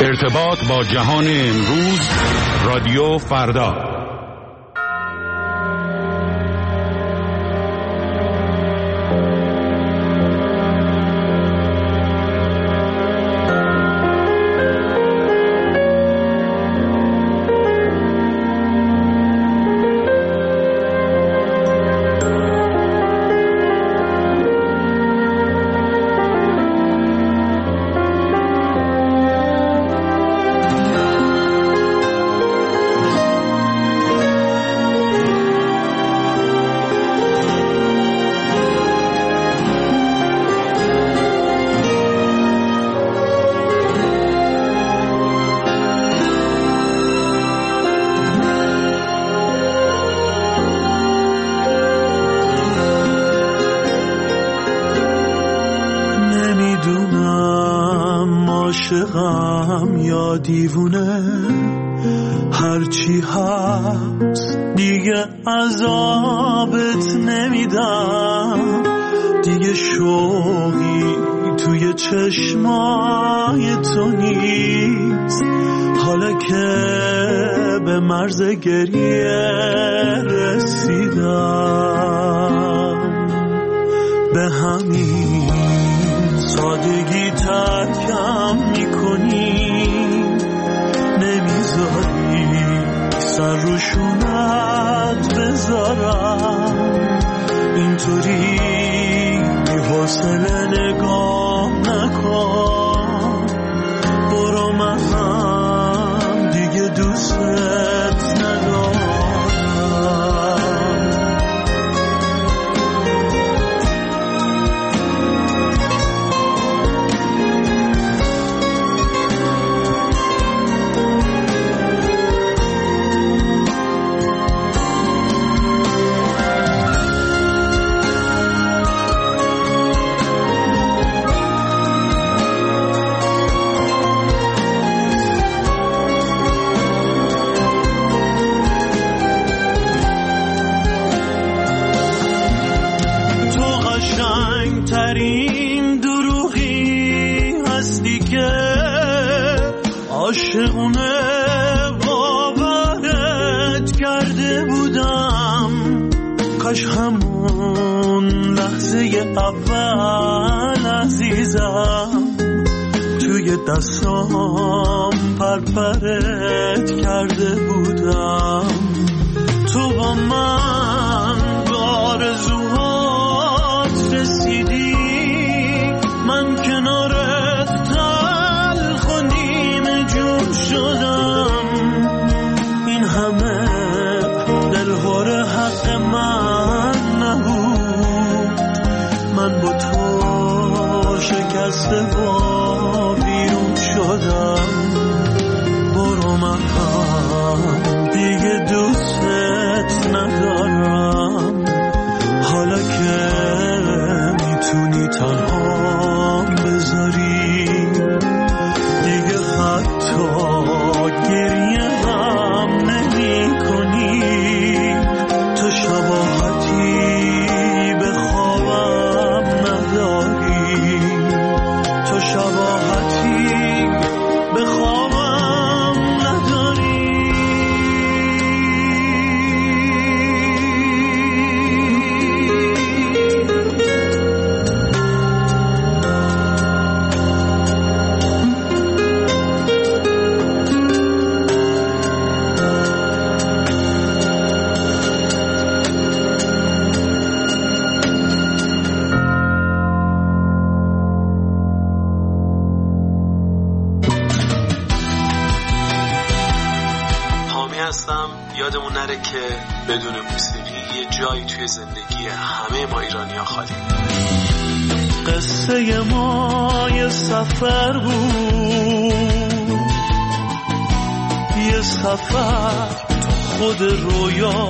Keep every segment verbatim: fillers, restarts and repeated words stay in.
ارتباط با جهان امروز، رادیو فردا. عاشقم یا دیوونه، هرچی هست دیگه عذابت نمیدم، دیگه شوقی توی چشمای تو نیست، حالا که به مرز گریه رسیدم، به همین سادگی ترکم میکنی، نمیذاری سر رو شونت بذارم، اینطوری بی حوصله نگاه نکن، برو من هم دیگه دوستت ندارم. ترین دروغی هستی که عاشقونه باورت کرده بودم، کاش همون لحظه اول عزیزم توی دستام پرپرت کرده بودم، تو با من به آرزوهات رسیدی، من کنارت تلخ و نیمه جون شدم، این همه دلهور حق من نبود، من با تو شکسته و بیرون شدم، برو من هم دیگه دوستت ندارم، حالا که میتونی تنها بذاری، دیگه حتی گریه هم نمی کنی، تو شباهتی به خوابم نداری، تو شباهتی به خوابم نداری. یادمون نره که بدون موسیقی یه جایی توی زندگی همه ما ایرانی‌ها خالی. قصه ما یه سفر بود، یه سفر تو خود رویا،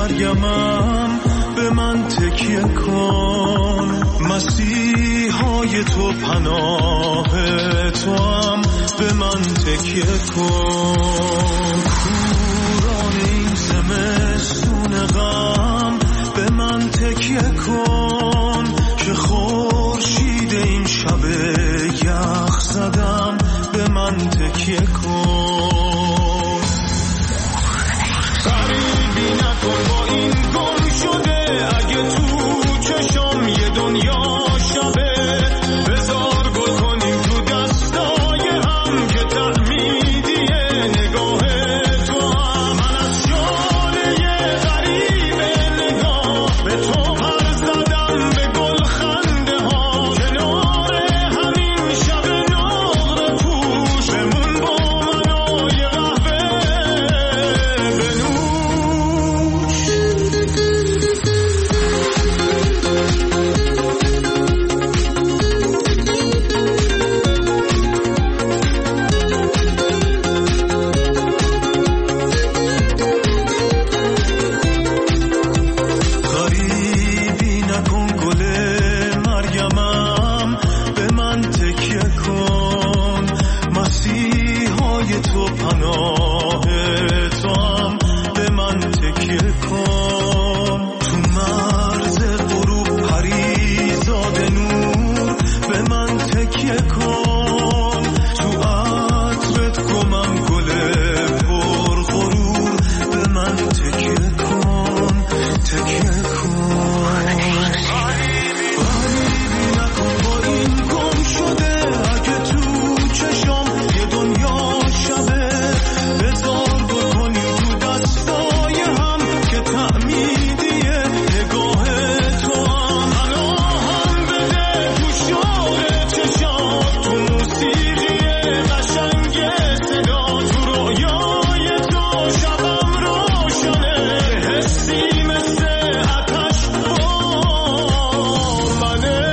مرگمم به من تکیه کن، مسیحای تو پناه تو هم به من تکیه کن. کوران این زمستون غم به من تکیه کن، که خورشید این شب یخ زدم به من تکیه کن. غریبی نکن با این گم شده، اگه تو چشم یه دنیا شبه، بذار گل کنیم تو دستای هم که تحمیدیه نگاه تو هم. من از شاله یه غریب نگاه به تو پر زدم به گل خنده ها، کنار همین شب نقره پوش بمون با من و یه قهوه بنوش. غریبی نکن گل مرگمم به من تکیه کن، مسیحای تو پناه تو هم به من تکیه کن. تو مرز غروب پریزاد نور به من تکیه کن، تو عطرت گمم گل پر غرور به من تکیه کن، تکیه کن. غریبی نکن با این گم شده، اگه تو چشم یه دنیا شبه، بذار گل کنیم تو دستای هم که تعمیدیه نگاه تو هم. پناهم بده تو شور چشات، تو موسیقی قشنگ صدا، تو رویای تو شبم روشنه، حسی مثل آتش با منه.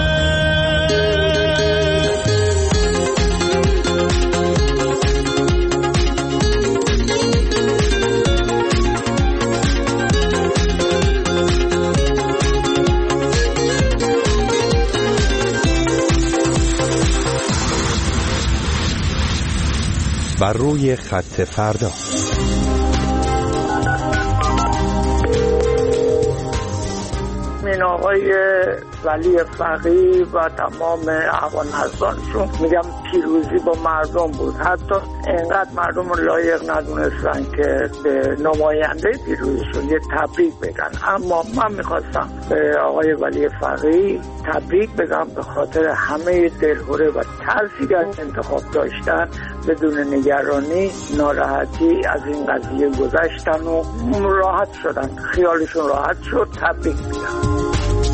بر روی خط فردا. این آقای ولی فقیه و تمام اعوان‌نظرانشون میگم پیروزی با مردم بود. حتی اینقدر مردم رو لایق ندونستن که به نماینده پیروزیشون یه تبریک بگن. اما من میخواستم به آقای ولی فقیه تبریک بگم به خاطر همه دلهره و ترسی که از انتخاب داشتن، بدون نگرانی ناراحتی از این قضیه گذشتن و راحت شدن، خیالشون راحت شد. تبریک میگم.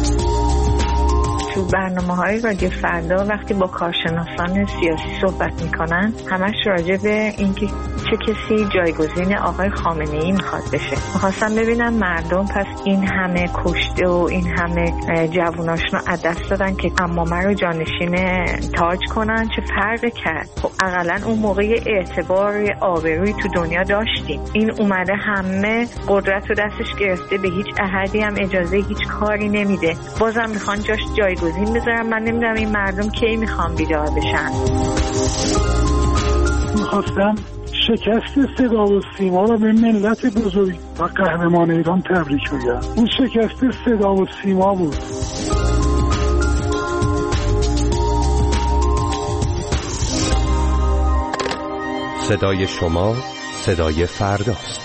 تو برنامه‌های رادیو فردا وقتی با کارشناسان سیاسی صحبت میکنن، همش راجع به اینکه چه کسی جایگزین آقای خامنه‌ای میخواد بشه. میخواستم ببینم مردم پس این همه کشته و این همه جووناشون رو از دست دادن که عمامه رو جانشین تاج کنن، چه فرقی کرد؟ خب اقلا اون موقع اعتبار آبروی تو دنیا داشتیم. این اومده همه قدرت رو دستش گرفته، به هیچ احدی هم اجازه هیچ کاری نمیده، بازم میخوان جاش جایگزین بذارم. من نمیدونم این مردم کی میخوان بیدار بشن. میخواستم شکست صدا و سیما رو به ملت بزرگ و قهرمان ایران تبریک بگم. اون شکست صدا و سیما بود. صدای شما صدای فرداست.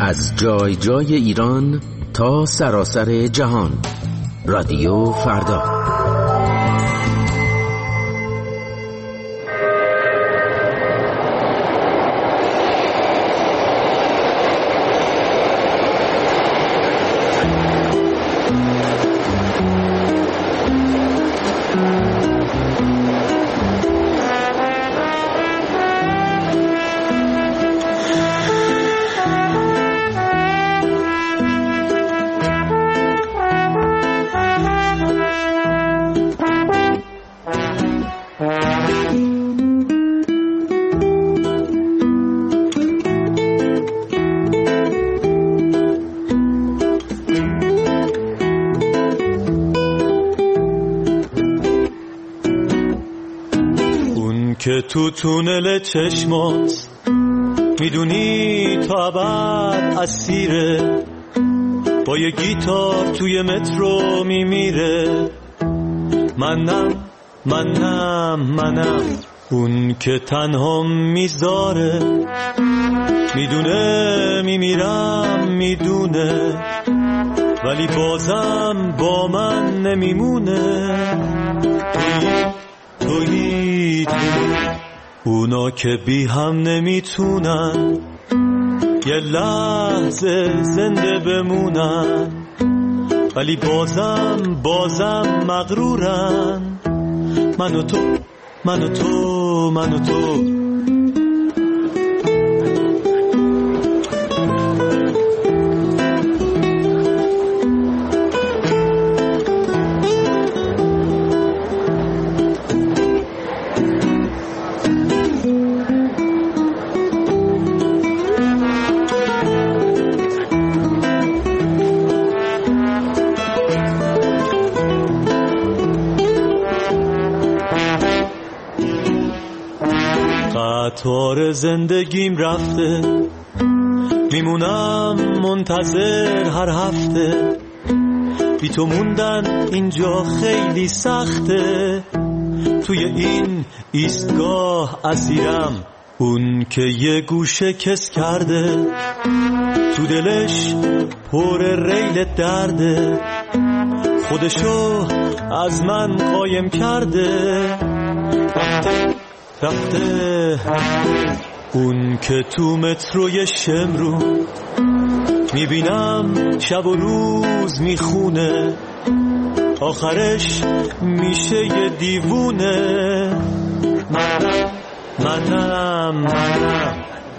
از جای جای ایران تا سراسر جهان. رادیو فردا. که تو تونل چشمات میدونی تا ابد اسیره، با یه گیتار توی مترو میمیره. منم منم منم اون که تنها میذاره، میدونه میمیرم میدونه، ولی بازم با من نمیمونه. توی توی اونا که بی هم نمیتونن یه لحظه زنده بمونن، ولی بازم بازم مغرورن. من و تو من و تو من و تو قطار زندگیم رفته، میمونم منتظر هر هفته. بی تو موندن اینجا خیلی سخته، توی این ایستگاه اسیرم. اون که یه گوشه کس کرده، تو دلش پر ریل درده، خودشو از من قایم کرده. رفته رفته اون که تو متروی شمرو، میبینم شب و روز میخونه، آخرش میشه یه دیوونه. منم منم منم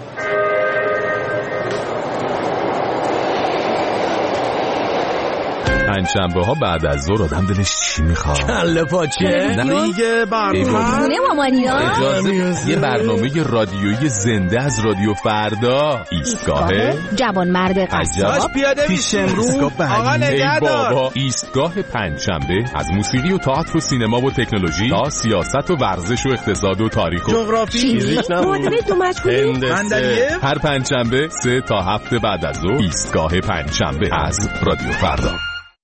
پنجشنبه ها بعد از ظهر آدم دلش چی میخواد؟ کله پاچه؟ نه دیگه برنامه اجازه یه برنامه رادیویی زنده از رادیو فردا. ایستگاه جوانمرد قصاب پیش امرو. آقا نگهدار. بابا ایستگاه پنجشنبه از موسیقی و تئاتر و سینما و تکنولوژی تا سیاست و ورزش و اقتصاد و تاریخ و جغرافی. هر پنجشنبه سه تا هفته بعد از ظهر ایستگاه پنجشنبه از رادیو فردا.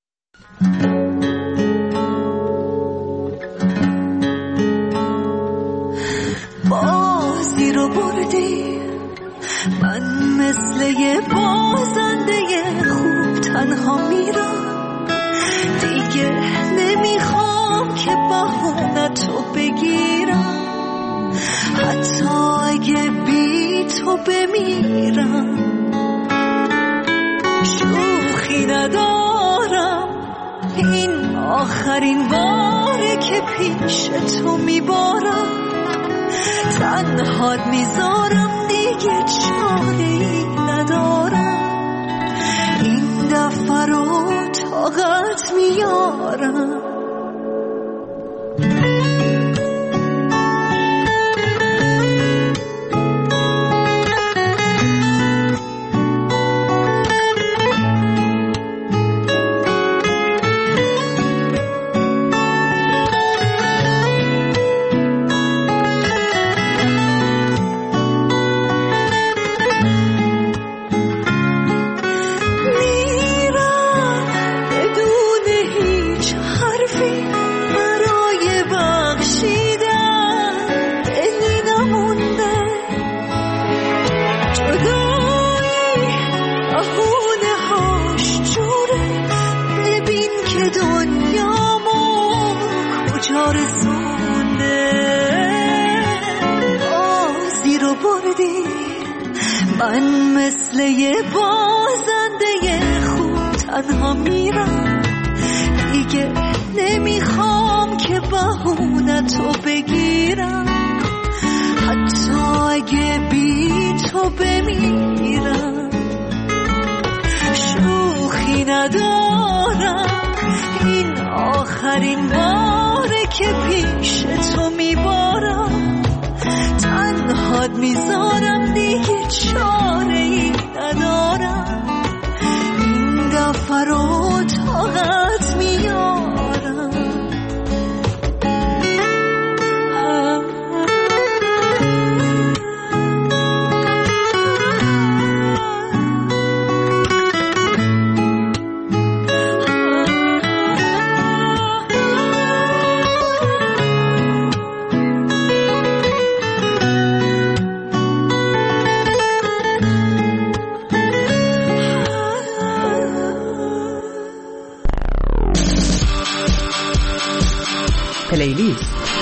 بازی رو بردی، من مثل یه بازنده خوب تنها میرم. دیگه نمیخوام که بهونتو بگیرم، حتی اگه بی تو بمیرم. شوخی ندارم، این آخرین باره که پیش تو میبارم. تنهات میذارم، دیگه چاره‌ای ندارم. این دفعه رو طاقت میارم. آرزونده بازی رو بردی من مثل یه بازنده خوب تنها میرم دیگه نمیخوام که بهونتو بگیرم حتی اگه بی تو بمیرم شوخی ندارم این آخرین باره که پیش تو میبارم تنهات میذارم دیگه چاره ای ندارم این دفعه رو طاقت میارم پلیلیست.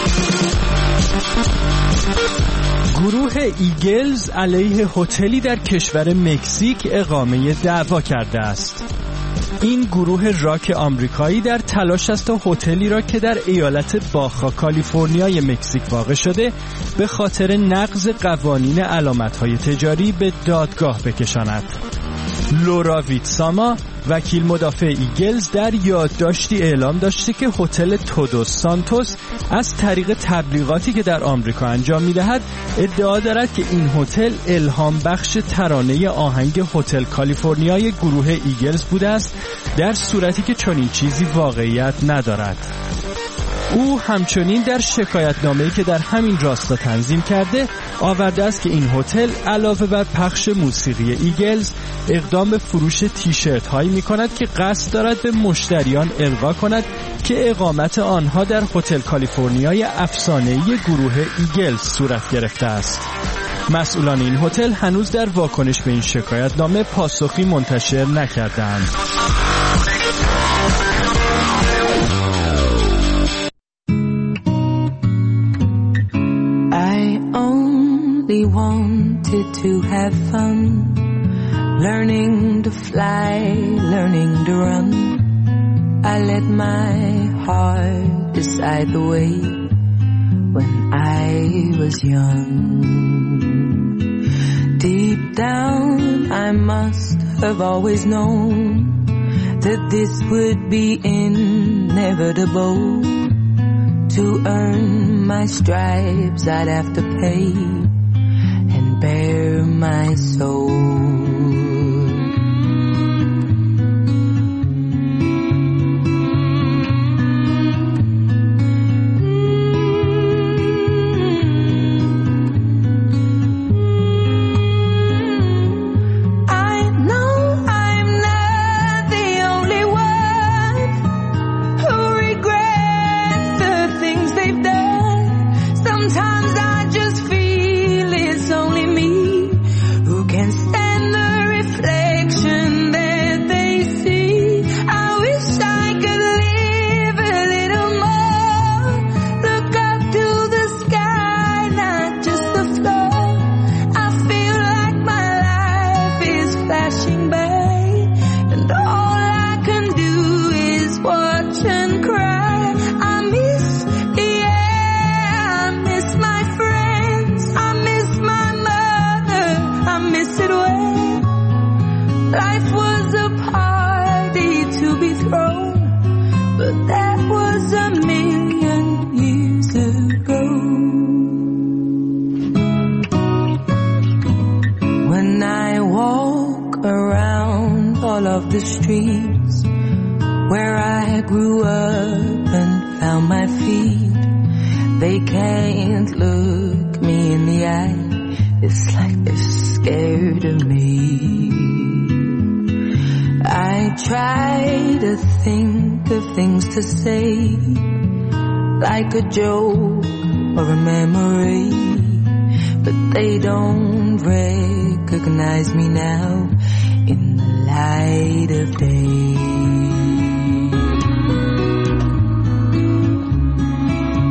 گروه ایگلز علیه هتلی در کشور مکزیک اقامه دعوا کرده است. این گروه راک آمریکایی در تلاش است تا هتلی را که در ایالت باخا کالیفرنیای مکزیک واقع شده به خاطر نقض قوانین علامت‌های تجاری به دادگاه بکشاند. لورا ویتساما وکیل مدافع ایگلز در یادداشتی اعلام داشته که هتل تودوس سانتوس از طریق تبلیغاتی که در آمریکا انجام می‌دهد ادعا دارد که این هتل الهام بخش ترانه آهنگ هتل کالیفرنیای گروه ایگلز بوده است در صورتی که چنین چیزی واقعیت ندارد. او همچنین در شکایتنامه‌ای که در همین راستا تنظیم کرده آورده است که این هتل علاوه بر پخش موسیقی ایگلز اقدام به فروش تیشرت هایی می کند که قصد دارد به مشتریان القا کند که اقامت آنها در هتل کالیفرنیای افسانه‌ای گروه ایگلز صورت گرفته است. مسئولان این هتل هنوز در واکنش به این شکایتنامه پاسخی منتشر نکردند. We wanted to have fun, learning to fly, learning to run. I let my heart decide the way when I was young. Deep down I must have always known that this would be inevitable. To earn my stripes I'd have to pay bare my soul. The streets where I grew up and found my feet, they can't look me in the eye. It's like they're scared of me. I try to think of things to say, like a joke or a memory, but they don't recognize me now in the light of day.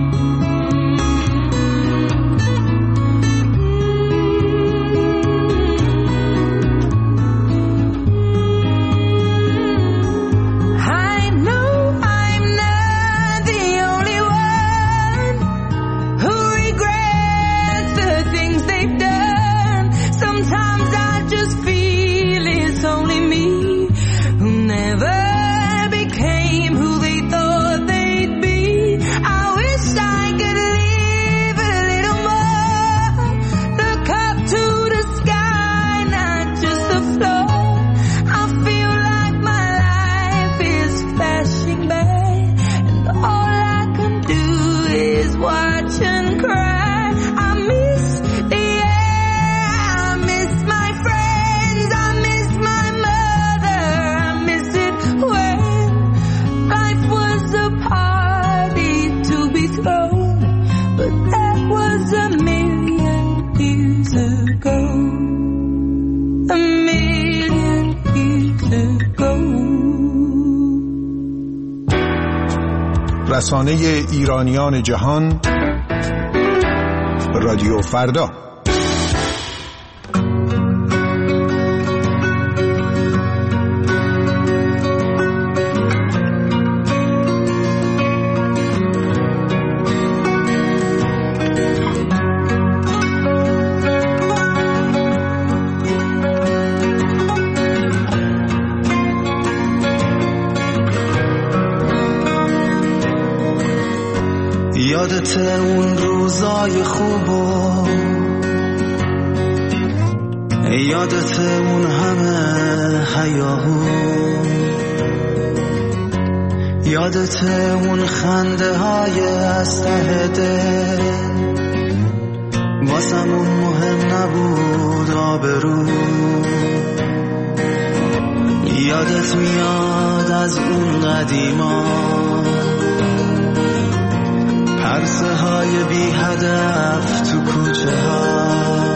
just feel it's only me who never became who they thought they'd be. I wish I could live a little more, look up to the sky, not just the floor. I feel like my life is flashing by, and all I can do is watch and cry. رسانه ایرانیان جهان، رادیو فردا. یادت اون روزای خوبو، یادت اون همه حیاهو، یادت اون خنده های از ته دل، واسمون مهم نبود آبرو. یادت میاد از اون قدیما، عرصه های بی هدف تو کوچه ها،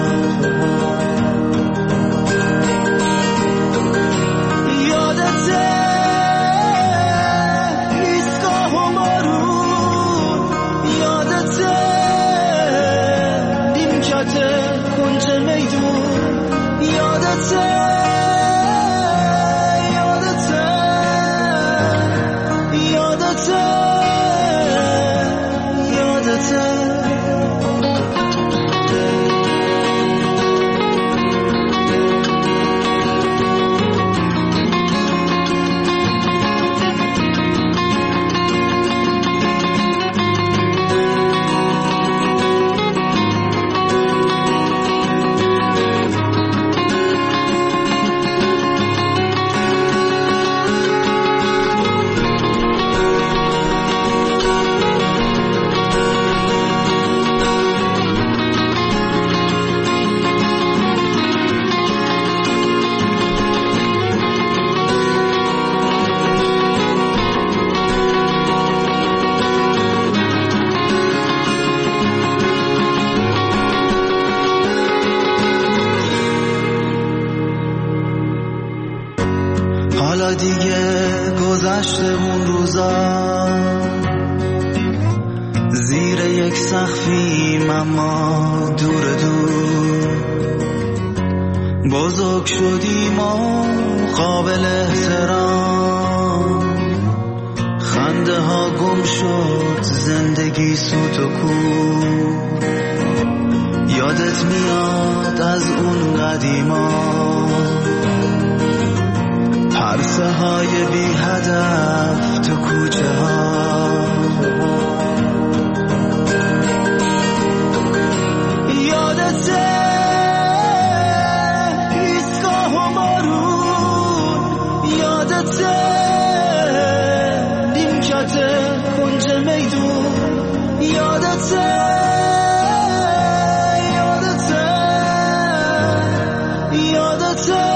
یادته ایستگاه و بارون، یادته نیمکت کنج میدون، یادته یادته یادته دیگه گذشته اون روزا، زیر یک سقفیم اما دور دور، بزرگ شدیم و قابل احترام، خنده ها گم شد زندگی سوت و کور. یادت میاد از اون قدیما، عرصه های بی هدف تو کوچه ها، یادته ایستگاه و بارون، یادته نیمکت کنج میدون، یادته یادته یادته